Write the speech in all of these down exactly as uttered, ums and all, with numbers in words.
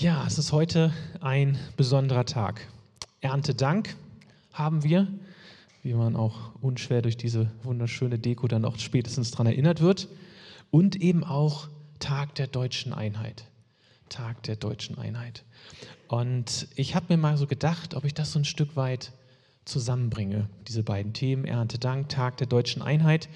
Ja, es ist heute ein besonderer Tag. Erntedank haben wir, wie man auch unschwer durch diese wunderschöne Deko dann auch spätestens daran erinnert wird. Und eben auch Tag der deutschen Einheit. Tag der deutschen Einheit. Und ich habe mir mal so gedacht, ob ich das so ein Stück weit zusammenbringe, diese beiden Themen, Erntedank, Tag der deutschen Einheit.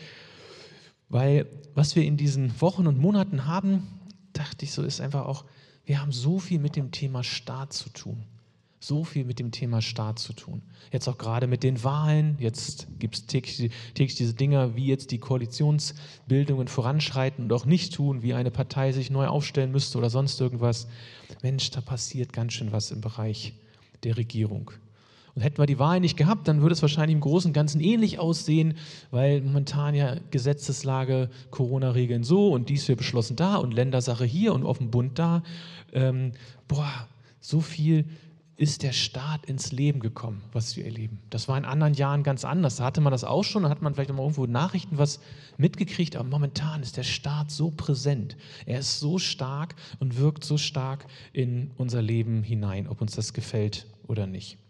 Weil was wir in diesen Wochen und Monaten haben, dachte ich so, ist einfach auch, wir haben so viel mit dem Thema Staat zu tun. So viel mit dem Thema Staat zu tun. Jetzt auch gerade mit den Wahlen. Jetzt gibt es täglich, täglich diese Dinger, wie jetzt die Koalitionsbildungen voranschreiten und auch nicht tun, wie eine Partei sich neu aufstellen müsste oder sonst irgendwas. Mensch, da passiert ganz schön was im Bereich der Regierung. Und hätten wir die Wahlen nicht gehabt, dann würde es wahrscheinlich im Großen und Ganzen ähnlich aussehen, weil momentan ja Gesetzeslage, Corona-Regeln so und dies wird beschlossen da und Ländersache hier und auf dem Bund da. Ähm, boah, so viel ist der Staat ins Leben gekommen, was wir erleben. Das war in anderen Jahren ganz anders. Da hatte man das auch schon, da hat man vielleicht auch mal irgendwo Nachrichten was mitgekriegt, aber momentan ist der Staat so präsent. Er ist so stark und wirkt so stark in unser Leben hinein, ob uns das gefällt oder nicht.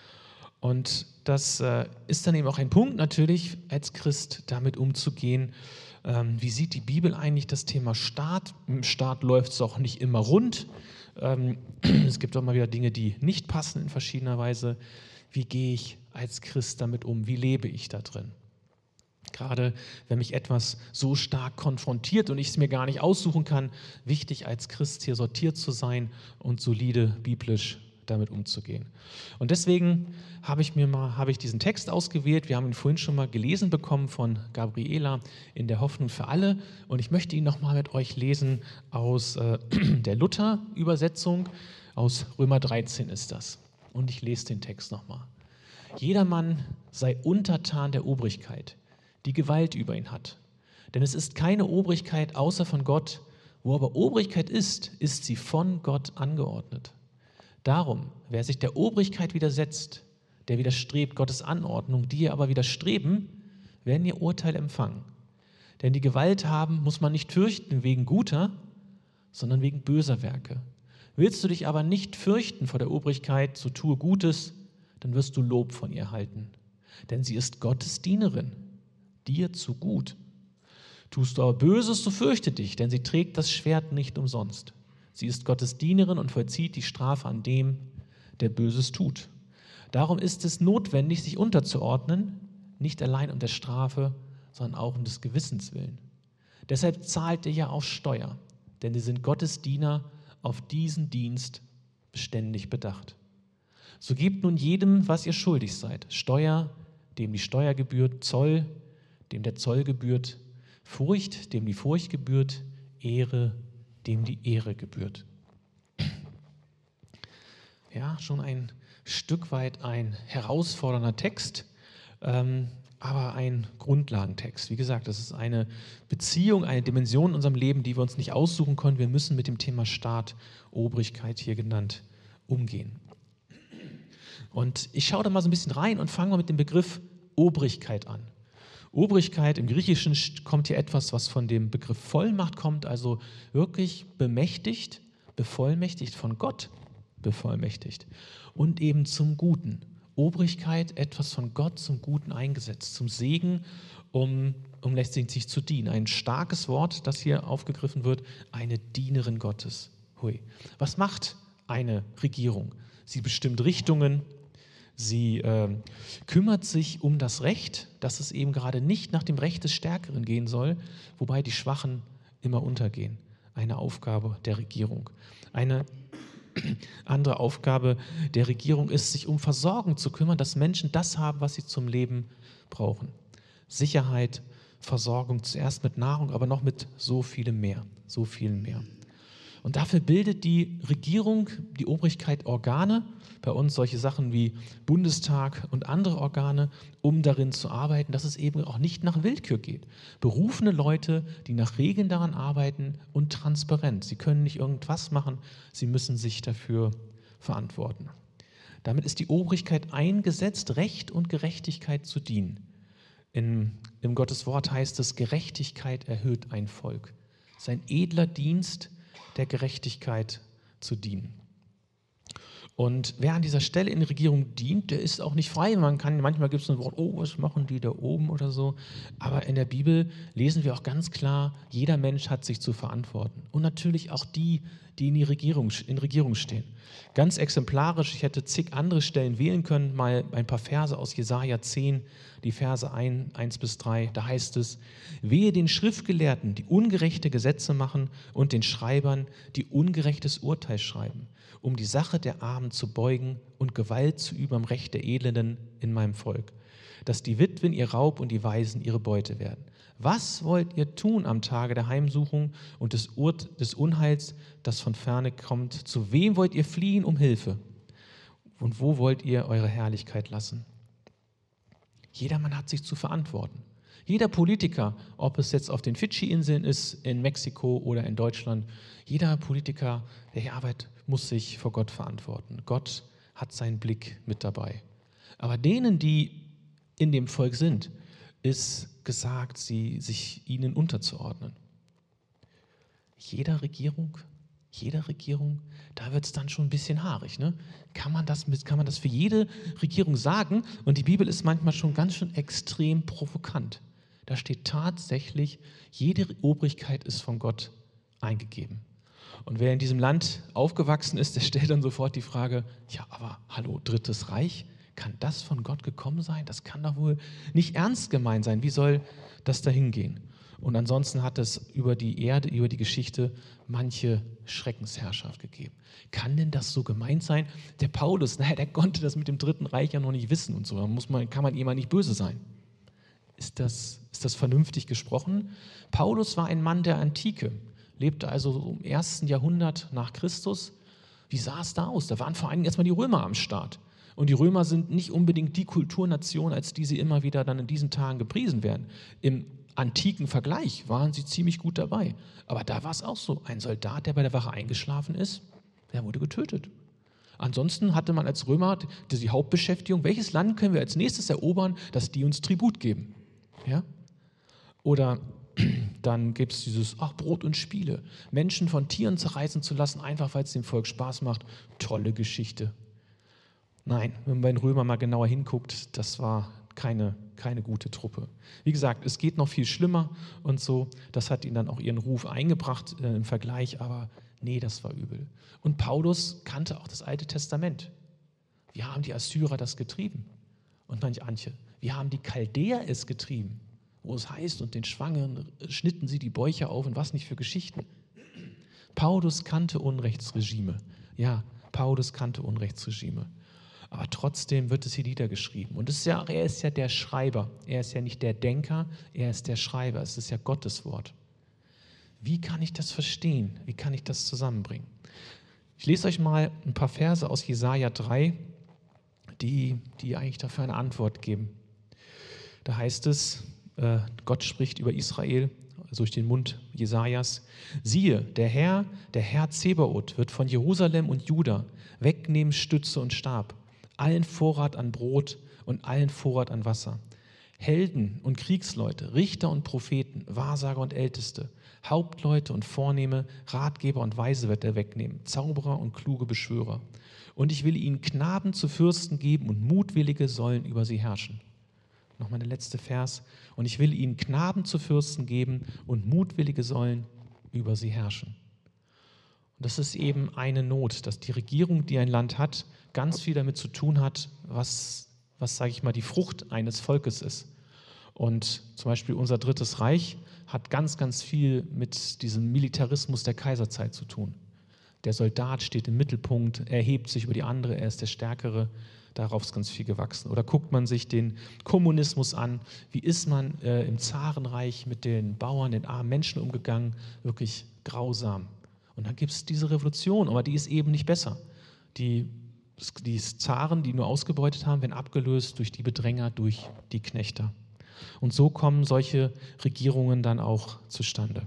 Und das äh, ist dann eben auch ein Punkt natürlich, als Christ damit umzugehen. Ähm, wie sieht die Bibel eigentlich das Thema Staat? Im Staat läuft es auch nicht immer rund. Ähm, es gibt auch mal wieder Dinge, die nicht passen in verschiedener Weise. Wie gehe ich als Christ damit um? Wie lebe ich da drin? Gerade wenn mich etwas so stark konfrontiert und ich es mir gar nicht aussuchen kann, wichtig als Christ hier sortiert zu sein und solide biblisch damit umzugehen. Und deswegen habe ich mir mal, habe ich diesen Text ausgewählt. Wir haben ihn vorhin schon mal gelesen bekommen von Gabriela in der Hoffnung für alle. Und ich möchte ihn nochmal mit euch lesen aus äh, der Luther-Übersetzung. Aus Römer dreizehn ist das. Und ich lese den Text nochmal. Jedermann sei untertan der Obrigkeit, die Gewalt über ihn hat. Denn es ist keine Obrigkeit außer von Gott. Wo aber Obrigkeit ist, ist sie von Gott angeordnet. Darum, wer sich der Obrigkeit widersetzt, der widerstrebt Gottes Anordnung, die ihr aber widerstreben, werden ihr Urteil empfangen. Denn die Gewalt haben muss man nicht fürchten wegen guter, sondern wegen böser Werke. Willst du dich aber nicht fürchten vor der Obrigkeit, so tue Gutes, dann wirst du Lob von ihr halten. Denn sie ist Gottes Dienerin, dir zu gut. Tust du aber Böses, so fürchte dich, denn sie trägt das Schwert nicht umsonst. Sie ist Gottes Dienerin und vollzieht die Strafe an dem, der Böses tut. Darum ist es notwendig, sich unterzuordnen, nicht allein um der Strafe, sondern auch um des Gewissens willen. Deshalb zahlt ihr ja auch Steuer, denn ihr sind Gottes Diener, auf diesen Dienst beständig bedacht. So gebt nun jedem, was ihr schuldig seid, Steuer, dem die Steuer gebührt, Zoll, dem der Zoll gebührt, Furcht, dem die Furcht gebührt, Ehre, dem die Ehre gebührt. Ja, schon ein Stück weit ein herausfordernder Text, ähm, aber ein Grundlagentext. Wie gesagt, das ist eine Beziehung, eine Dimension in unserem Leben, die wir uns nicht aussuchen können. Wir müssen mit dem Thema Staat, Obrigkeit hier genannt, umgehen. Und ich schaue da mal so ein bisschen rein und fange mal mit dem Begriff Obrigkeit an. Obrigkeit im Griechischen kommt hier etwas, was von dem Begriff Vollmacht kommt, also wirklich bemächtigt, bevollmächtigt, von Gott bevollmächtigt und eben zum Guten. Obrigkeit, etwas von Gott zum Guten eingesetzt, zum Segen, um, um letztlich sich zu dienen. Ein starkes Wort, das hier aufgegriffen wird, eine Dienerin Gottes. Hui. Was macht eine Regierung? Sie bestimmt Richtungen. Sie äh, kümmert sich um das Recht, dass es eben gerade nicht nach dem Recht des Stärkeren gehen soll, wobei die Schwachen immer untergehen. Eine Aufgabe der Regierung. Eine andere Aufgabe der Regierung ist, sich um Versorgung zu kümmern, dass Menschen das haben, was sie zum Leben brauchen. Sicherheit, Versorgung, zuerst mit Nahrung, aber noch mit so vielem mehr, so viel mehr. Und dafür bildet die Regierung, die Obrigkeit Organe, bei uns solche Sachen wie Bundestag und andere Organe, um darin zu arbeiten, dass es eben auch nicht nach Willkür geht. Berufene Leute, die nach Regeln daran arbeiten und transparent. Sie können nicht irgendwas machen, sie müssen sich dafür verantworten. Damit ist die Obrigkeit eingesetzt, Recht und Gerechtigkeit zu dienen. In, Im Gottes Wort heißt es, Gerechtigkeit erhöht ein Volk. Es ist ein edler Dienst, der Gerechtigkeit zu dienen. Und wer an dieser Stelle in der Regierung dient, der ist auch nicht frei. Man kann, manchmal gibt es ein Wort, oh, was machen die da oben oder so. Aber in der Bibel lesen wir auch ganz klar, jeder Mensch hat sich zu verantworten. Und natürlich auch die, die in, die Regierung, in Regierung stehen. Ganz exemplarisch, ich hätte zig andere Stellen wählen können, mal ein paar Verse aus Jesaja zehn, die Verse eins bis drei. Da heißt es: Wehe den Schriftgelehrten, die ungerechte Gesetze machen, und den Schreibern, die ungerechtes Urteil schreiben, um die Sache der Armen zu beugen und Gewalt zu üben am Recht der Elenden in meinem Volk, dass die Witwen ihr Raub und die Waisen ihre Beute werden. Was wollt ihr tun am Tage der Heimsuchung und des, Ur- des Unheils, das von ferne kommt? Zu wem wollt ihr fliehen um Hilfe? Und wo wollt ihr eure Herrlichkeit lassen? Jedermann hat sich zu verantworten. Jeder Politiker, ob es jetzt auf den Fidschi-Inseln ist, in Mexiko oder in Deutschland, jeder Politiker, der hier arbeitet, muss sich vor Gott verantworten. Gott hat seinen Blick mit dabei. Aber denen, die in dem Volk sind, ist gesagt, sie, sich ihnen unterzuordnen. Jeder Regierung, jeder Regierung, da wird es dann schon ein bisschen haarig. Ne? Kann man das mit, kann man das für jede Regierung sagen? Und die Bibel ist manchmal schon ganz schön extrem provokant. Da steht tatsächlich, jede Obrigkeit ist von Gott eingegeben. Und wer in diesem Land aufgewachsen ist, der stellt dann sofort die Frage, ja, aber hallo, Drittes Reich, kann das von Gott gekommen sein? Das kann doch wohl nicht ernst gemeint sein. Wie soll das dahin gehen? Und ansonsten hat es über die Erde, über die Geschichte manche Schreckensherrschaft gegeben. Kann denn das so gemeint sein? Der Paulus, naja, der konnte das mit dem Dritten Reich ja noch nicht wissen und so. Da muss man, kann man ihm nicht böse sein. Ist das, ist das vernünftig gesprochen? Paulus war ein Mann der Antike, lebte also im ersten Jahrhundert nach Christus. Wie sah es da aus? Da waren vor allem erstmal die Römer am Start. Und die Römer sind nicht unbedingt die Kulturnation, als die sie immer wieder dann in diesen Tagen gepriesen werden. Im antiken Vergleich waren sie ziemlich gut dabei. Aber da war es auch so. Ein Soldat, der bei der Wache eingeschlafen ist, der wurde getötet. Ansonsten hatte man als Römer die Hauptbeschäftigung, welches Land können wir als nächstes erobern, dass die uns Tribut geben. Ja? Oder dann gibt es dieses, ach, Brot und Spiele. Menschen von Tieren zerreißen zu lassen, einfach weil es dem Volk Spaß macht. Tolle Geschichte. Nein, wenn man bei den Römern mal genauer hinguckt, das war keine, keine gute Truppe. Wie gesagt, es geht noch viel schlimmer und so. Das hat ihnen dann auch ihren Ruf eingebracht äh, im Vergleich, aber nee, das war übel. Und Paulus kannte auch das Alte Testament. Wie haben die Assyrer das getrieben? Und manch Antje, wie haben die Chaldäer es getrieben? Wo es heißt, und den Schwangeren schnitten sie die Bäuche auf und was nicht für Geschichten. Paulus kannte Unrechtsregime. Ja, Paulus kannte Unrechtsregime. Aber trotzdem wird es hier niedergeschrieben. Und es ist ja, er ist ja der Schreiber. Er ist ja nicht der Denker, er ist der Schreiber. Es ist ja Gottes Wort. Wie kann ich das verstehen? Wie kann ich das zusammenbringen? Ich lese euch mal ein paar Verse aus Jesaja drei, die, die eigentlich dafür eine Antwort geben. Da heißt es, äh, Gott spricht über Israel durch den Mund Jesajas. Siehe, der Herr, der Herr Zebaoth wird von Jerusalem und Juda wegnehmen Stütze und Stab, allen Vorrat an Brot und allen Vorrat an Wasser. Helden und Kriegsleute, Richter und Propheten, Wahrsager und Älteste, Hauptleute und Vornehme, Ratgeber und Weise wird er wegnehmen, Zauberer und kluge Beschwörer. Und ich will ihnen Knaben zu Fürsten geben und Mutwillige sollen über sie herrschen. Nochmal der letzte Vers. Und ich will ihnen Knaben zu Fürsten geben und Mutwillige sollen über sie herrschen. Und das ist eben eine Not, dass die Regierung, die ein Land hat, ganz viel damit zu tun hat, was, was sage ich mal, die Frucht eines Volkes ist. Und zum Beispiel unser Drittes Reich hat ganz, ganz viel mit diesem Militarismus der Kaiserzeit zu tun. Der Soldat steht im Mittelpunkt, er hebt sich über die andere, er ist der Stärkere. Darauf ist ganz viel gewachsen. Oder guckt man sich den Kommunismus an, wie ist man äh, im Zarenreich mit den Bauern, den armen Menschen umgegangen? Wirklich grausam. Und dann gibt es diese Revolution, aber die ist eben nicht besser. Die, die Zaren, die nur ausgebeutet haben, werden abgelöst durch die Bedränger, durch die Knechter. Und so kommen solche Regierungen dann auch zustande.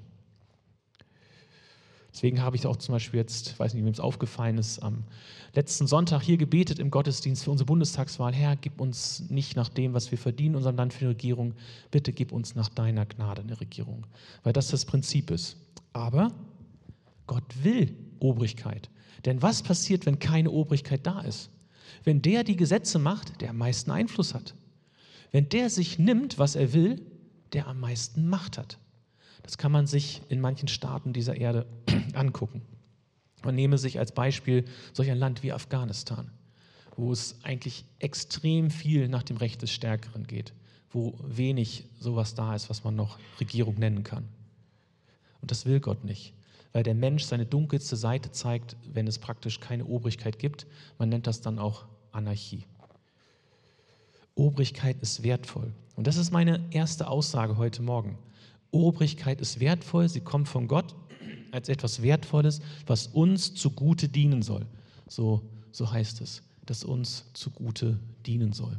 Deswegen habe ich auch zum Beispiel jetzt, ich weiß nicht, wem es aufgefallen ist, am letzten Sonntag hier gebetet im Gottesdienst für unsere Bundestagswahl. Herr, gib uns nicht nach dem, was wir verdienen, unserem Land für eine Regierung. Bitte gib uns nach deiner Gnade eine Regierung. Weil das das Prinzip ist. Aber Gott will Obrigkeit. Denn was passiert, wenn keine Obrigkeit da ist? Wenn der die Gesetze macht, der am meisten Einfluss hat. Wenn der sich nimmt, was er will, der am meisten Macht hat. Das kann man sich in manchen Staaten dieser Erde angucken. Man nehme sich als Beispiel solch ein Land wie Afghanistan, wo es eigentlich extrem viel nach dem Recht des Stärkeren geht, wo wenig sowas da ist, was man noch Regierung nennen kann. Und das will Gott nicht, weil der Mensch seine dunkelste Seite zeigt, wenn es praktisch keine Obrigkeit gibt. Man nennt das dann auch Anarchie. Obrigkeit ist wertvoll. Und das ist meine erste Aussage heute Morgen. Obrigkeit ist wertvoll, sie kommt von Gott als etwas Wertvolles, was uns zugute dienen soll. So, so heißt es, dass uns zugute dienen soll.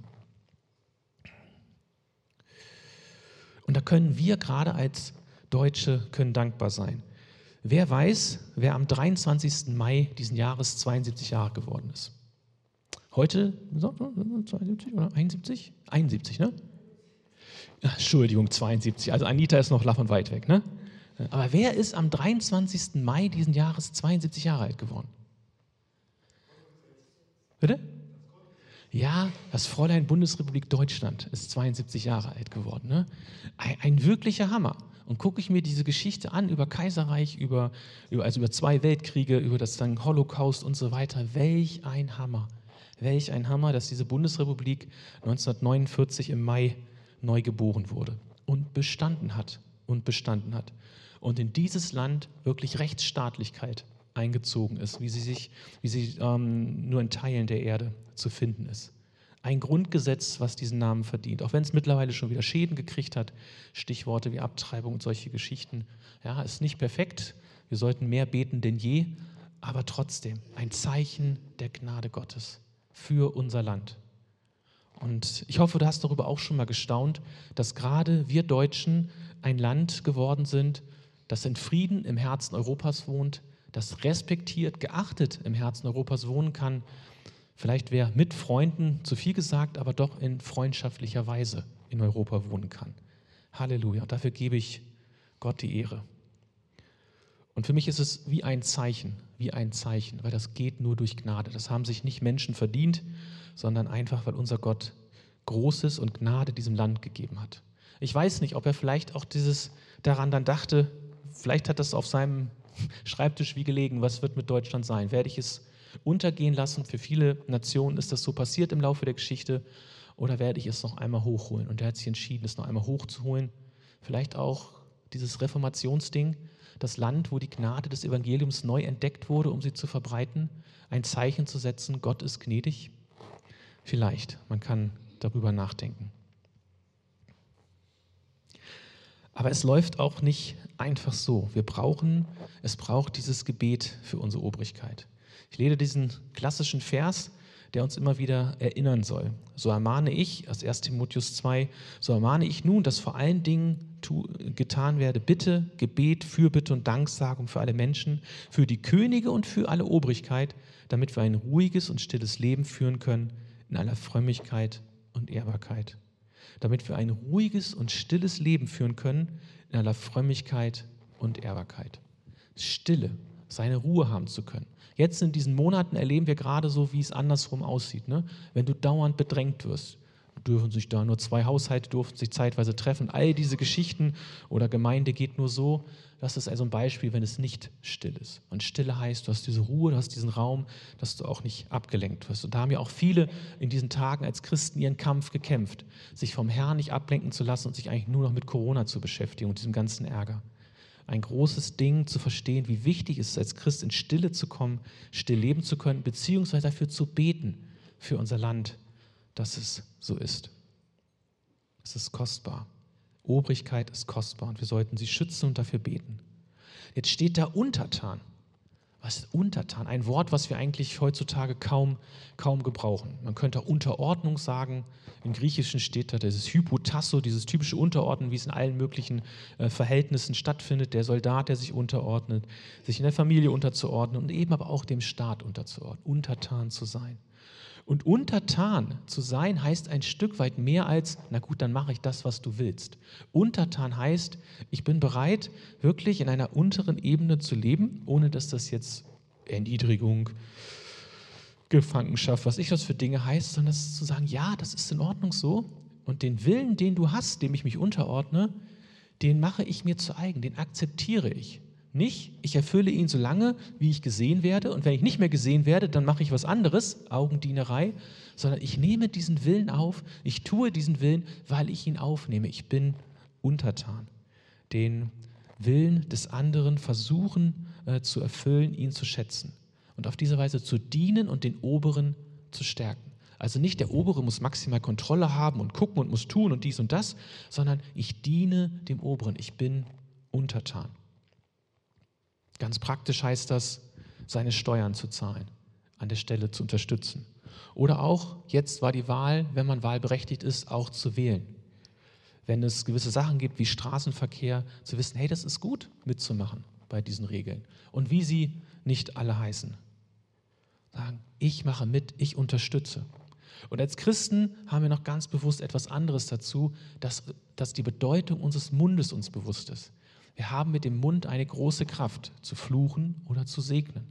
Und da können wir gerade als Deutsche können dankbar sein. Wer weiß, wer am dreiundzwanzigsten Mai diesen Jahres zweiundsiebzig Jahre geworden ist? Heute, zweiundsiebzig oder einundsiebzig? einundsiebzig, ne? Entschuldigung, zweiundsiebzig. Also Anita ist noch lach und weit weg, ne? Aber wer ist am dreiundzwanzigsten Mai diesen Jahres zweiundsiebzig Jahre alt geworden? Bitte? Ja, das Fräulein Bundesrepublik Deutschland ist zweiundsiebzig Jahre alt geworden. Ne? Ein, ein wirklicher Hammer. Und gucke ich mir diese Geschichte an über Kaiserreich, über, über, also über zwei Weltkriege, über das dann Holocaust und so weiter. Welch ein Hammer. Welch ein Hammer, dass diese Bundesrepublik neunzehnhundertneunundvierzig im Mai neu geboren wurde und bestanden hat und bestanden hat. Und in dieses Land wirklich Rechtsstaatlichkeit eingezogen ist, wie sie, sich, wie sie ähm, nur in Teilen der Erde zu finden ist. Ein Grundgesetz, was diesen Namen verdient, auch wenn es mittlerweile schon wieder Schäden gekriegt hat, Stichworte wie Abtreibung und solche Geschichten. Ja, ist nicht perfekt, wir sollten mehr beten denn je, aber trotzdem ein Zeichen der Gnade Gottes für unser Land. Und ich hoffe, du hast darüber auch schon mal gestaunt, dass gerade wir Deutschen ein Land geworden sind, das in Frieden im Herzen Europas wohnt, das respektiert, geachtet im Herzen Europas wohnen kann. Vielleicht wäre mit Freunden zu viel gesagt, aber doch in freundschaftlicher Weise in Europa wohnen kann. Halleluja. Und dafür gebe ich Gott die Ehre. Und für mich ist es wie ein Zeichen, wie ein Zeichen, weil das geht nur durch Gnade. Das haben sich nicht Menschen verdient, sondern einfach, weil unser Gott Großes und Gnade diesem Land gegeben hat. Ich weiß nicht, ob er vielleicht auch dieses daran dann dachte, vielleicht hat das auf seinem Schreibtisch wie gelegen, was wird mit Deutschland sein? Werde ich es untergehen lassen? Für viele Nationen ist das so passiert im Laufe der Geschichte. Oder werde ich es noch einmal hochholen? Und er hat sich entschieden, es noch einmal hochzuholen. Vielleicht auch dieses Reformationsding, das Land, wo die Gnade des Evangeliums neu entdeckt wurde, um sie zu verbreiten, ein Zeichen zu setzen, Gott ist gnädig. Vielleicht, man kann darüber nachdenken. Aber es läuft auch nicht einfach so. Wir brauchen, es braucht dieses Gebet für unsere Obrigkeit. Ich lese diesen klassischen Vers, der uns immer wieder erinnern soll. So ermahne ich, aus erster Timotheus zwei, so ermahne ich nun, dass vor allen Dingen tu, getan werde Bitte, Gebet, Fürbitte und Danksagung für alle Menschen, für die Könige und für alle Obrigkeit, damit wir ein ruhiges und stilles Leben führen können in aller Frömmigkeit und Ehrbarkeit. Damit wir ein ruhiges und stilles Leben führen können in aller Frömmigkeit und Ehrbarkeit. Stille, seine Ruhe haben zu können. Jetzt in diesen Monaten erleben wir gerade so, wie es andersrum aussieht. Ne? Wenn du dauernd bedrängt wirst, dürfen sich da nur zwei Haushalte durften sich zeitweise treffen. All diese Geschichten oder Gemeinde geht nur so. Das ist also ein Beispiel, wenn es nicht still ist. Und Stille heißt, du hast diese Ruhe, du hast diesen Raum, dass du auch nicht abgelenkt wirst. Und da haben ja auch viele in diesen Tagen als Christen ihren Kampf gekämpft, sich vom Herrn nicht ablenken zu lassen und sich eigentlich nur noch mit Corona zu beschäftigen und diesem ganzen Ärger. Ein großes Ding zu verstehen, wie wichtig es ist, als Christ in Stille zu kommen, still leben zu können, beziehungsweise dafür zu beten für unser Land, dass es so ist. Es ist kostbar. Obrigkeit ist kostbar und wir sollten sie schützen und dafür beten. Jetzt steht da Untertan. Was ist Untertan? Ein Wort, was wir eigentlich heutzutage kaum, kaum gebrauchen. Man könnte Unterordnung sagen. Im Griechischen steht da dieses Hypotasso, dieses typische Unterordnen, wie es in allen möglichen äh, Verhältnissen stattfindet. Der Soldat, der sich unterordnet, sich in der Familie unterzuordnen und eben aber auch dem Staat unterzuordnen, untertan zu sein. Und untertan zu sein heißt ein Stück weit mehr als, na gut, dann mache ich das, was du willst. Untertan heißt, ich bin bereit, wirklich in einer unteren Ebene zu leben, ohne dass das jetzt Erniedrigung, Gefangenschaft, was ich das für Dinge heißt, sondern das ist zu sagen, ja, das ist in Ordnung so. Und den Willen, den du hast, dem ich mich unterordne, den mache ich mir zu eigen, den akzeptiere ich. Nicht, ich erfülle ihn so lange, wie ich gesehen werde, und wenn ich nicht mehr gesehen werde, dann mache ich was anderes, Augendienerei, sondern ich nehme diesen Willen auf, ich tue diesen Willen, weil ich ihn aufnehme. Ich bin untertan. Den Willen des anderen versuchen äh, zu erfüllen, ihn zu schätzen und auf diese Weise zu dienen und den Oberen zu stärken. Also nicht der Obere muss maximal Kontrolle haben und gucken und muss tun und dies und das, sondern ich diene dem Oberen, ich bin untertan. Ganz praktisch heißt das, seine Steuern zu zahlen, an der Stelle zu unterstützen. Oder auch, jetzt war die Wahl, wenn man wahlberechtigt ist, auch zu wählen. Wenn es gewisse Sachen gibt wie Straßenverkehr, zu wissen, hey, das ist gut mitzumachen bei diesen Regeln. Und wie sie nicht alle heißen. Sagen, ich mache mit, ich unterstütze. Und als Christen haben wir noch ganz bewusst etwas anderes dazu, dass, dass die Bedeutung unseres Mundes uns bewusst ist. Wir haben mit dem Mund eine große Kraft, zu fluchen oder zu segnen.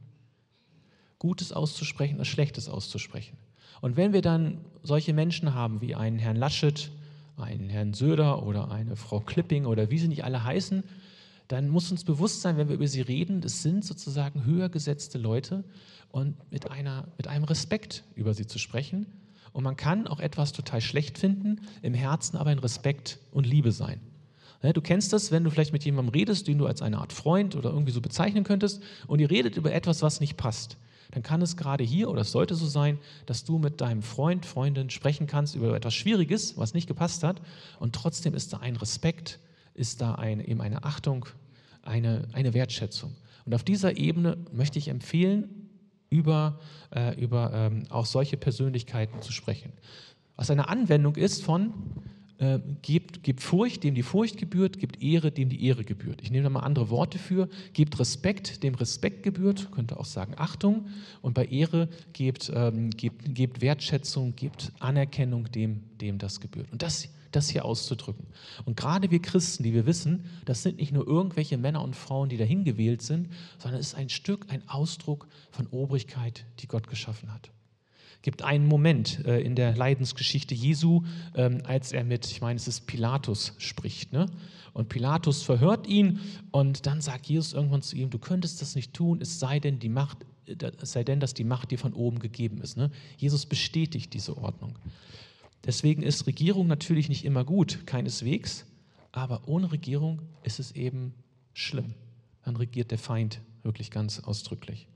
Gutes auszusprechen oder Schlechtes auszusprechen. Und wenn wir dann solche Menschen haben wie einen Herrn Laschet, einen Herrn Söder oder eine Frau Klipping oder wie sie nicht alle heißen, dann muss uns bewusst sein, wenn wir über sie reden, das sind sozusagen höher gesetzte Leute und mit, einer, mit einem Respekt über sie zu sprechen. Und man kann auch etwas total schlecht finden, im Herzen aber in Respekt und Liebe sein. Du kennst das, wenn du vielleicht mit jemandem redest, den du als eine Art Freund oder irgendwie so bezeichnen könntest, und ihr redet über etwas, was nicht passt. Dann kann es gerade hier, oder es sollte so sein, dass du mit deinem Freund, Freundin sprechen kannst über etwas Schwieriges, was nicht gepasst hat, und trotzdem ist da ein Respekt, ist da eine, eben eine Achtung, eine, eine Wertschätzung. Und auf dieser Ebene möchte ich empfehlen, über, äh, über ähm, auch solche Persönlichkeiten zu sprechen. Was eine Anwendung ist von Äh, gebt, gebt Furcht, dem die Furcht gebührt, gebt Ehre, dem die Ehre gebührt. Ich nehme da mal andere Worte für. Gebt Respekt, dem Respekt gebührt, könnte auch sagen Achtung. Und bei Ehre gebt, ähm, gebt, gebt Wertschätzung, gebt Anerkennung, dem, dem das gebührt. Und das, das hier auszudrücken. Und gerade wir Christen, die wir wissen, das sind nicht nur irgendwelche Männer und Frauen, die dahin gewählt sind, sondern es ist ein Stück, ein Ausdruck von Obrigkeit, die Gott geschaffen hat. Es gibt einen Moment äh, in der Leidensgeschichte Jesu, ähm, als er mit, ich meine, es ist Pilatus spricht. Ne? Und Pilatus verhört ihn und dann sagt Jesus irgendwann zu ihm, du könntest das nicht tun, es sei denn, die Macht, es sei denn, dass die Macht dir von oben gegeben ist. Ne? Jesus bestätigt diese Ordnung. Deswegen ist Regierung natürlich nicht immer gut, keineswegs, aber ohne Regierung ist es eben schlimm. Dann regiert der Feind wirklich ganz ausdrücklich.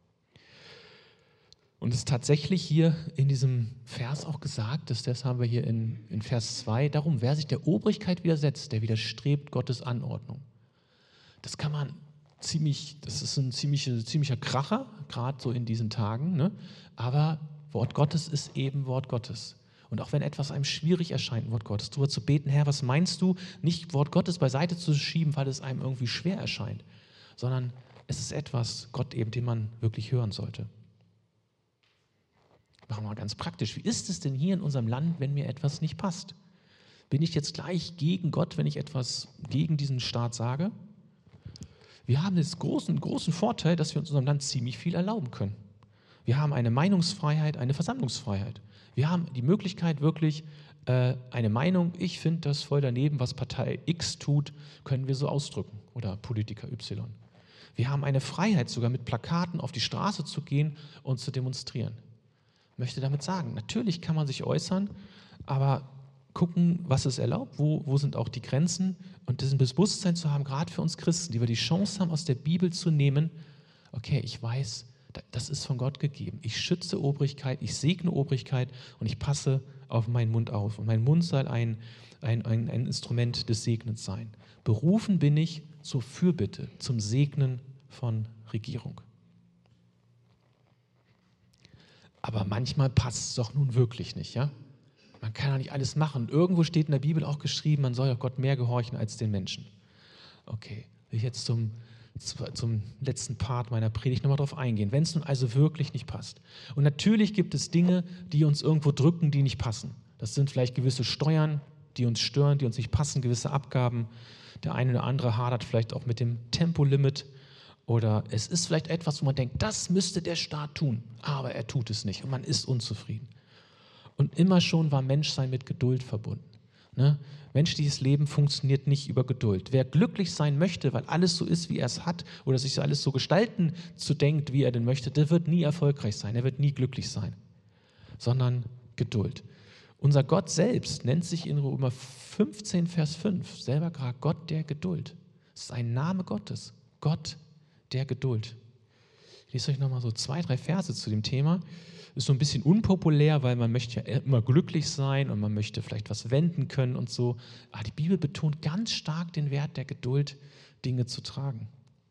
Und es ist tatsächlich hier in diesem Vers auch gesagt, dass das haben wir hier in, in Vers zwei, darum, wer sich der Obrigkeit widersetzt, der widerstrebt Gottes Anordnung. Das kann man ziemlich, das ist ein ziemlicher, ziemlicher Kracher, gerade so in diesen Tagen, ne? Aber Wort Gottes ist eben Wort Gottes. Und auch wenn etwas einem schwierig erscheint, Wort Gottes, darüber zu beten, Herr, was meinst du? Nicht Wort Gottes beiseite zu schieben, weil es einem irgendwie schwer erscheint, sondern es ist etwas, Gott eben, den man wirklich hören sollte. Machen wir mal ganz praktisch. Wie ist es denn hier in unserem Land, wenn mir etwas nicht passt? Bin ich jetzt gleich gegen Gott, wenn ich etwas gegen diesen Staat sage? Wir haben den großen, großen Vorteil, dass wir in unserem Land ziemlich viel erlauben können. Wir haben eine Meinungsfreiheit, eine Versammlungsfreiheit. Wir haben die Möglichkeit, wirklich äh, eine Meinung, ich finde das voll daneben, was Partei X tut, können wir so ausdrücken oder Politiker Y. Wir haben eine Freiheit, sogar mit Plakaten auf die Straße zu gehen und zu demonstrieren. Ich möchte damit sagen, natürlich kann man sich äußern, aber gucken, was ist erlaubt, wo, wo sind auch die Grenzen und diesen Bewusstsein zu haben, gerade für uns Christen, die wir die Chance haben, aus der Bibel zu nehmen, okay, ich weiß, das ist von Gott gegeben. Ich schütze Obrigkeit, ich segne Obrigkeit und ich passe auf meinen Mund auf. Und mein Mund soll ein, ein, ein, ein Instrument des Segnens sein. Berufen bin ich zur Fürbitte, zum Segnen von Regierung. Aber manchmal passt es doch nun wirklich nicht, ja? Man kann doch nicht alles machen. Und irgendwo steht in der Bibel auch geschrieben, man soll auch Gott mehr gehorchen als den Menschen. Okay, will ich jetzt zum, zum letzten Part meiner Predigt nochmal drauf eingehen. Wenn es nun also wirklich nicht passt. Und natürlich gibt es Dinge, die uns irgendwo drücken, die nicht passen. Das sind vielleicht gewisse Steuern, die uns stören, die uns nicht passen, gewisse Abgaben. Der eine oder andere hadert vielleicht auch mit dem Tempolimit. Oder es ist vielleicht etwas, wo man denkt, das müsste der Staat tun, aber er tut es nicht und man ist unzufrieden. Und immer schon war Menschsein mit Geduld verbunden. Ne? Menschliches Leben funktioniert nicht über Geduld. Wer glücklich sein möchte, weil alles so ist, wie er es hat, oder sich alles so gestalten zu denkt, wie er denn möchte, der wird nie erfolgreich sein, er wird nie glücklich sein, sondern Geduld. Unser Gott selbst nennt sich in Römer fünfzehn, Vers fünf, selber gerade Gott der Geduld. Das ist ein Name Gottes, Gott der Geduld. Ich lese euch nochmal so zwei, drei Verse zu dem Thema. Ist so ein bisschen unpopulär, weil man möchte ja immer glücklich sein und man möchte vielleicht was wenden können und so. Aber die Bibel betont ganz stark den Wert der Geduld, Dinge zu tragen.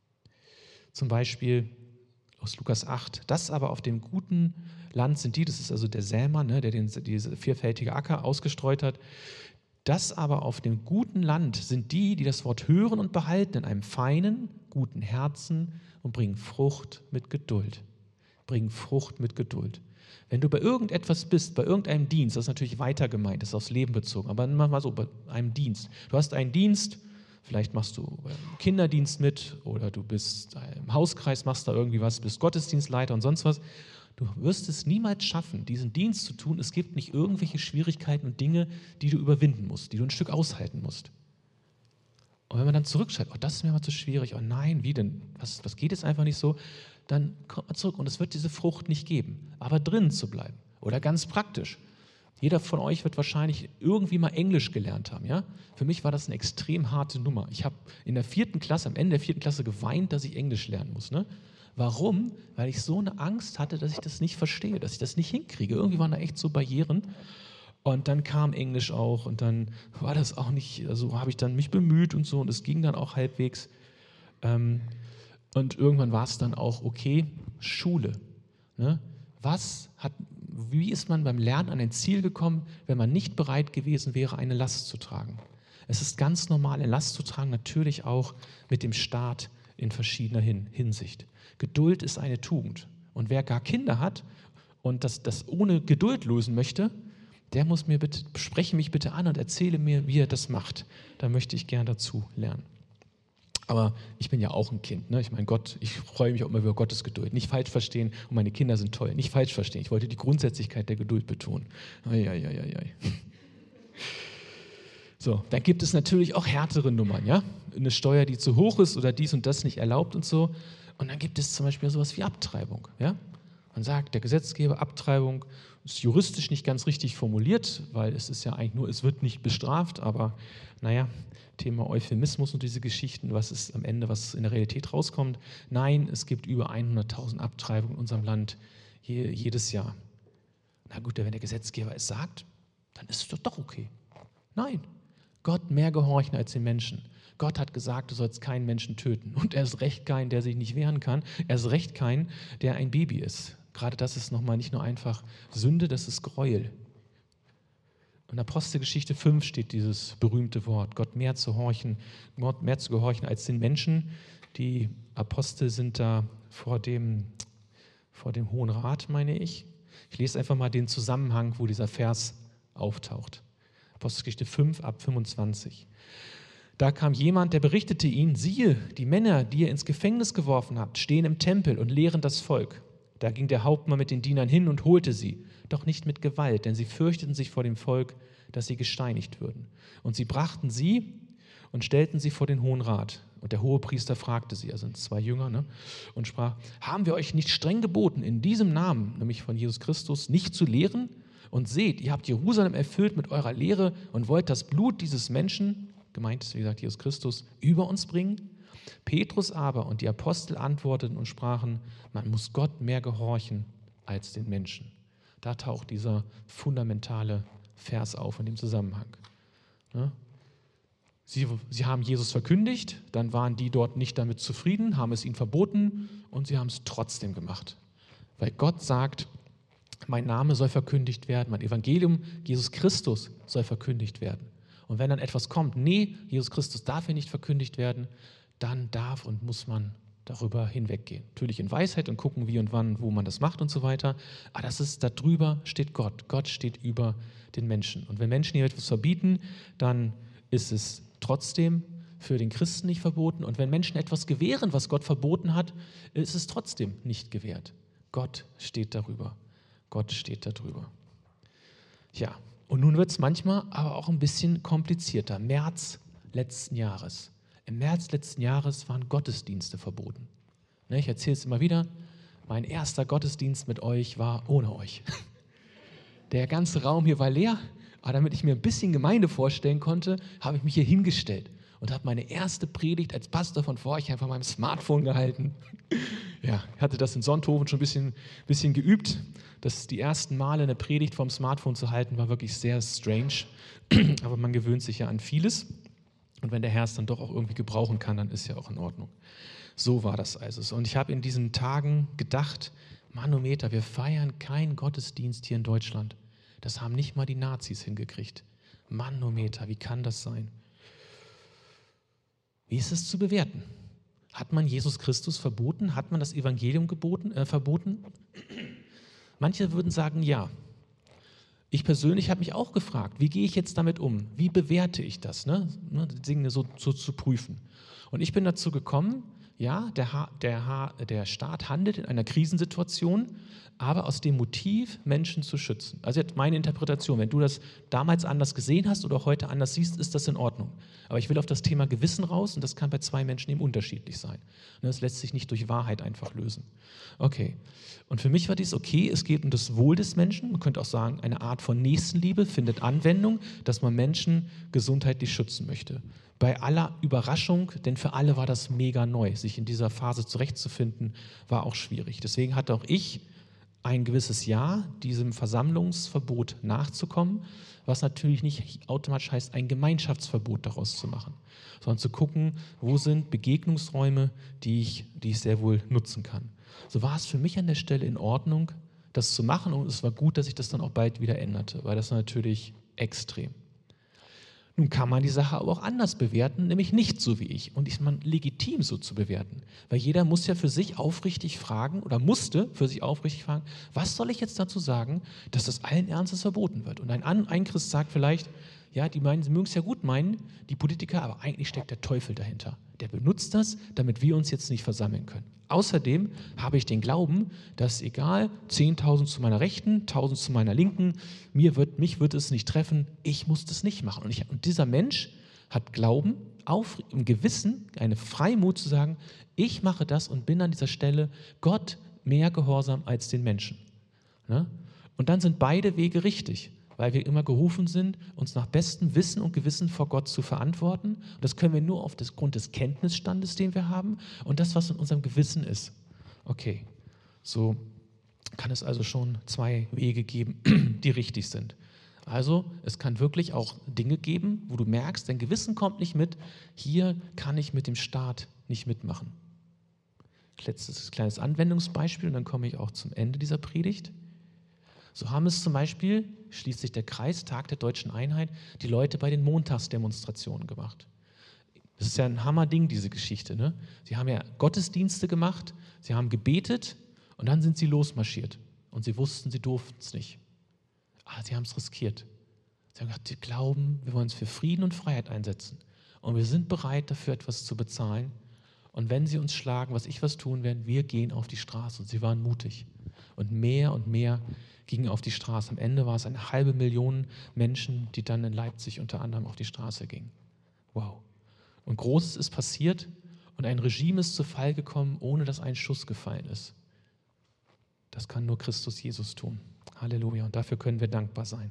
Zum Beispiel aus Lukas acht. Das aber auf dem guten Land sind die, das ist also der Sämann, ne, der den, diese vierfältige Acker ausgestreut hat. Das aber auf dem guten Land sind die, die das Wort hören und behalten in einem feinen, guten Herzen und bringen Frucht mit Geduld. Bringen Frucht mit Geduld. Wenn du bei irgendetwas bist, bei irgendeinem Dienst, das ist natürlich weiter gemeint, das ist aufs Leben bezogen, aber mach mal so, bei einem Dienst. Du hast einen Dienst, vielleicht machst du einen Kinderdienst mit oder du bist im Hauskreis, machst da irgendwie was, bist Gottesdienstleiter und sonst was. Du wirst es niemals schaffen, diesen Dienst zu tun. Es gibt nicht irgendwelche Schwierigkeiten und Dinge, die du überwinden musst, die du ein Stück aushalten musst. Und wenn man dann zurückschaut, oh, das ist mir aber zu schwierig, oh nein, wie denn, was, was geht jetzt einfach nicht so, dann kommt man zurück und es wird diese Frucht nicht geben, aber drin zu bleiben. Oder ganz praktisch. Jeder von euch wird wahrscheinlich irgendwie mal Englisch gelernt haben. Ja? Für mich war das eine extrem harte Nummer. Ich habe in der vierten Klasse, am Ende der vierten Klasse geweint, dass ich Englisch lernen muss. Ne? Warum? Weil ich so eine Angst hatte, dass ich das nicht verstehe, dass ich das nicht hinkriege. Irgendwie waren da echt so Barrieren. Und dann kam Englisch auch und dann war das auch nicht, also habe ich dann mich bemüht und so und es ging dann auch halbwegs. Und irgendwann war es dann auch okay, Schule. Ne? Was hat, wie ist man beim Lernen an ein Ziel gekommen, wenn man nicht bereit gewesen wäre, eine Last zu tragen? Es ist ganz normal, eine Last zu tragen, natürlich auch mit dem Staat in verschiedener Hinsicht. Geduld ist eine Tugend. Und wer gar Kinder hat und das, das ohne Geduld lösen möchte, der muss mir bitte, spreche mich bitte an und erzähle mir, wie er das macht. Da möchte ich gern dazu lernen. Aber ich bin ja auch ein Kind. Ne? Ich meine, Gott, ich freue mich auch immer über Gottes Geduld. Nicht falsch verstehen, und meine Kinder sind toll. Nicht falsch verstehen. Ich wollte die Grundsätzlichkeit der Geduld betonen. Ei, ei, ei, ei, ei. So, dann gibt es natürlich auch härtere Nummern. Ja? Eine Steuer, die zu hoch ist oder dies und das nicht erlaubt und so. Und dann gibt es zum Beispiel sowas wie Abtreibung. Ja? Man sagt, der Gesetzgeber, Abtreibung ist juristisch nicht ganz richtig formuliert, weil es ist ja eigentlich nur, es wird nicht bestraft, aber naja, Thema Euphemismus und diese Geschichten, was ist am Ende, was in der Realität rauskommt. Nein, es gibt über hunderttausend Abtreibungen in unserem Land je, jedes Jahr. Na gut, wenn der Gesetzgeber es sagt, dann ist es doch, doch okay. Nein, Gott mehr gehorchen als den Menschen. Gott hat gesagt, du sollst keinen Menschen töten. Und er ist recht keinen, der sich nicht wehren kann. Er ist recht keinen, der ein Baby ist. Gerade das ist nochmal nicht nur einfach Sünde, das ist Gräuel. In Apostelgeschichte fünf steht dieses berühmte Wort, Gott mehr zu horchen, Gott mehr zu gehorchen als den Menschen. Die Apostel sind da vor dem, vor dem Hohen Rat, meine ich. Ich lese einfach mal den Zusammenhang, wo dieser Vers auftaucht. Apostelgeschichte fünf ab fünfundzwanzig. Da kam jemand, der berichtete ihnen, siehe, die Männer, die ihr ins Gefängnis geworfen habt, stehen im Tempel und lehren das Volk. Da ging der Hauptmann mit den Dienern hin und holte sie, doch nicht mit Gewalt, denn sie fürchteten sich vor dem Volk, dass sie gesteinigt würden. Und sie brachten sie und stellten sie vor den Hohen Rat. Und der Hohepriester fragte sie, also zwei Jünger, ne, und sprach, haben wir euch nicht streng geboten, in diesem Namen, nämlich von Jesus Christus, nicht zu lehren? Und seht, ihr habt Jerusalem erfüllt mit eurer Lehre und wollt das Blut dieses Menschen, gemeint ist, wie gesagt, Jesus Christus, über uns bringen? Petrus aber und die Apostel antworteten und sprachen, man muss Gott mehr gehorchen als den Menschen. Da taucht dieser fundamentale Vers auf in dem Zusammenhang. Sie, sie haben Jesus verkündigt, dann waren die dort nicht damit zufrieden, haben es ihnen verboten und sie haben es trotzdem gemacht. Weil Gott sagt, mein Name soll verkündigt werden, mein Evangelium, Jesus Christus soll verkündigt werden. Und wenn dann etwas kommt, nee, Jesus Christus darf hier nicht verkündigt werden, dann darf und muss man darüber hinweggehen. Natürlich in Weisheit und gucken, wie und wann, wo man das macht und so weiter. Aber das ist, darüber steht Gott. Gott steht über den Menschen. Und wenn Menschen hier etwas verbieten, dann ist es trotzdem für den Christen nicht verboten. Und wenn Menschen etwas gewähren, was Gott verboten hat, ist es trotzdem nicht gewährt. Gott steht darüber. Gott steht darüber. Ja, und nun wird es manchmal aber auch ein bisschen komplizierter. März letzten Jahres. Im März letzten Jahres waren Gottesdienste verboten. Ne, ich erzähle es immer wieder, mein erster Gottesdienst mit euch war ohne euch. Der ganze Raum hier war leer, aber damit ich mir ein bisschen Gemeinde vorstellen konnte, habe ich mich hier hingestellt und habe meine erste Predigt als Pastor von vor euch einfach meinem Smartphone gehalten. Ja, ich hatte das in Sonthofen schon ein bisschen, bisschen geübt. Das die ersten Male eine Predigt vom Smartphone zu halten, war wirklich sehr strange. Aber man gewöhnt sich ja an vieles. Und wenn der Herr es dann doch auch irgendwie gebrauchen kann, dann ist ja auch in Ordnung. So war das also. Und ich habe in diesen Tagen gedacht, Manometer, wir feiern keinen Gottesdienst hier in Deutschland. Das haben nicht mal die Nazis hingekriegt. Manometer, wie kann das sein? Wie ist es zu bewerten? Hat man Jesus Christus verboten? Hat man das Evangelium geboten, äh, verboten? Manche würden sagen, ja. Ich persönlich habe mich auch gefragt, wie gehe ich jetzt damit um? Wie bewerte ich das, ne? Dinge so, so zu prüfen? Und ich bin dazu gekommen, ja, der, ha- der, ha- der Staat handelt in einer Krisensituation, aber aus dem Motiv, Menschen zu schützen. Also jetzt meine Interpretation, wenn du das damals anders gesehen hast oder heute anders siehst, ist das in Ordnung. Aber ich will auf das Thema Gewissen raus und das kann bei zwei Menschen eben unterschiedlich sein. Und das lässt sich nicht durch Wahrheit einfach lösen. Okay, und für mich war dies okay, es geht um das Wohl des Menschen. Man könnte auch sagen, eine Art von Nächstenliebe findet Anwendung, dass man Menschen gesundheitlich schützen möchte. Bei aller Überraschung, denn für alle war das mega neu, sich in dieser Phase zurechtzufinden, war auch schwierig. Deswegen hatte auch ich ein gewisses Jahr, diesem Versammlungsverbot nachzukommen, was natürlich nicht automatisch heißt, ein Gemeinschaftsverbot daraus zu machen, sondern zu gucken, wo sind Begegnungsräume, die ich, die ich sehr wohl nutzen kann. So war es für mich an der Stelle in Ordnung, das zu machen, und es war gut, dass sich das dann auch bald wieder änderte, weil das war natürlich extrem. Nun kann man die Sache aber auch anders bewerten, nämlich nicht so wie ich. Und ist man legitim so zu bewerten. Weil jeder muss ja für sich aufrichtig fragen oder musste für sich aufrichtig fragen, was soll ich jetzt dazu sagen, dass das allen Ernstes verboten wird? Und ein, ein Christ sagt vielleicht, ja, die meinen, sie mögen es ja gut meinen, die Politiker, aber eigentlich steckt der Teufel dahinter. Der benutzt das, damit wir uns jetzt nicht versammeln können. Außerdem habe ich den Glauben, dass egal, zehntausend zu meiner Rechten, tausend zu meiner Linken, mir wird, mich wird es nicht treffen, ich muss das nicht machen. Und, ich, und dieser Mensch hat Glauben, auf, im Gewissen, eine Freimut zu sagen, ich mache das und bin an dieser Stelle Gott mehr gehorsam als den Menschen. Ne? Und dann sind beide Wege richtig, weil wir immer gerufen sind, uns nach bestem Wissen und Gewissen vor Gott zu verantworten. Und das können wir nur aufgrund des Kenntnisstandes, den wir haben, und das, was in unserem Gewissen ist. Okay, so kann es also schon zwei Wege geben, die richtig sind. Also es kann wirklich auch Dinge geben, wo du merkst, dein Gewissen kommt nicht mit, hier kann ich mit dem Staat nicht mitmachen. Letztes kleines Anwendungsbeispiel und dann komme ich auch zum Ende dieser Predigt. So haben es zum Beispiel, schließt sich der Kreis, Tag der Deutschen Einheit, die Leute bei den Montagsdemonstrationen gemacht. Das ist ja ein Hammerding, diese Geschichte. Ne? Sie haben ja Gottesdienste gemacht, sie haben gebetet und dann sind sie losmarschiert. Und sie wussten, sie durften es nicht. Aber sie haben es riskiert. Sie haben gesagt, sie glauben, wir wollen uns für Frieden und Freiheit einsetzen. Und wir sind bereit, dafür etwas zu bezahlen. Und wenn sie uns schlagen, was ich was tun werde, wir gehen auf die Straße. Und sie waren mutig. Und mehr und mehr gingen auf die Straße. Am Ende war es eine halbe Million Menschen, die dann in Leipzig unter anderem auf die Straße gingen. Wow. Und Großes ist passiert und ein Regime ist zu Fall gekommen, ohne dass ein Schuss gefallen ist. Das kann nur Christus Jesus tun. Halleluja. Und dafür können wir dankbar sein.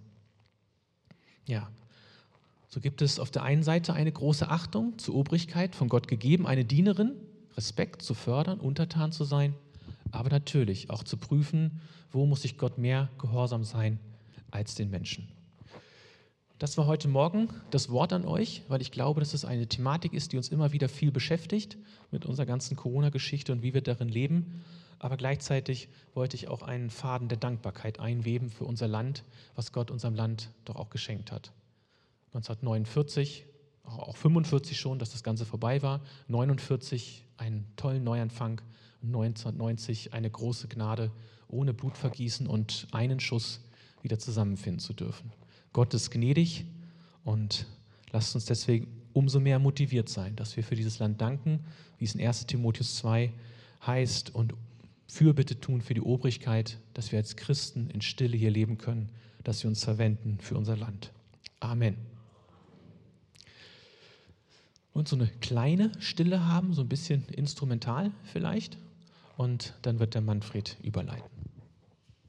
Ja, so gibt es auf der einen Seite eine große Achtung zur Obrigkeit, von Gott gegeben, eine Dienerin, Respekt zu fördern, untertan zu sein, aber natürlich auch zu prüfen, wo muss ich Gott mehr gehorsam sein als den Menschen. Das war heute Morgen das Wort an euch, weil ich glaube, dass es eine Thematik ist, die uns immer wieder viel beschäftigt mit unserer ganzen Corona-Geschichte und wie wir darin leben. Aber gleichzeitig wollte ich auch einen Faden der Dankbarkeit einweben für unser Land, was Gott unserem Land doch auch geschenkt hat. neunzehnhundertneunundvierzig, auch fünfundvierzig schon, dass das Ganze vorbei war, neunundvierzig einen tollen Neuanfang, neunzehnhundertneunzig eine große Gnade, ohne Blutvergießen und einen Schuss wieder zusammenfinden zu dürfen. Gott ist gnädig und lasst uns deswegen umso mehr motiviert sein, dass wir für dieses Land danken, wie es in erster Timotheus zwei heißt, und Fürbitte tun für die Obrigkeit, dass wir als Christen in Stille hier leben können, dass wir uns verwenden für unser Land. Amen. Und so eine kleine Stille haben, so ein bisschen instrumental vielleicht, und dann wird der Manfred überleiten.